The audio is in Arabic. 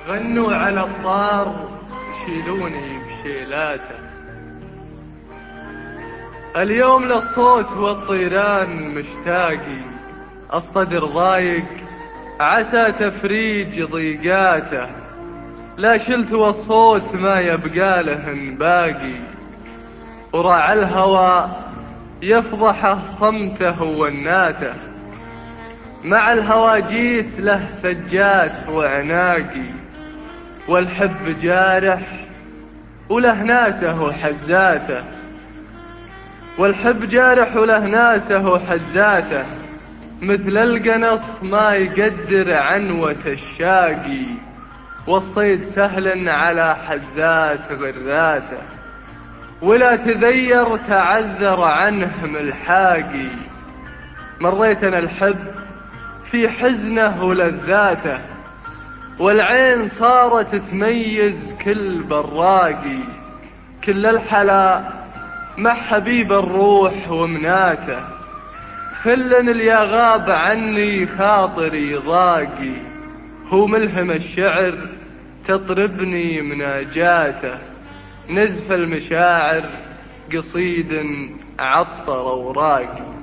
غنوا على الطار شيلوني بشيلاته. اليوم للصوت والطيران مشتاقي، الصدر ضايق عسى تفريج ضيقاته. لا شلت والصوت ما يبقى له باقي، وراع الهوى يفضحه صمته وناته. مع الهواجيس له سجات وعناقي، والحب جارح وله ناسه وحزاته. والحب جارح وله ناسه وحزاته، مثل القنص ما يقدر عنوة الشاقي، والصيد سهل على حزات غراته. ولا تذير تعذر عنه ملحاقي، مريت أنا الحب في حزنه ولذاته، والعين صارت تميز كل براقي. كل الحلا مع حبيب الروح ومناته، خل اللي غاب عني خاطري ضاقي. هو ملهم الشعر تطربني مناجاته، نزف المشاعر قصيد عطر أوراقي.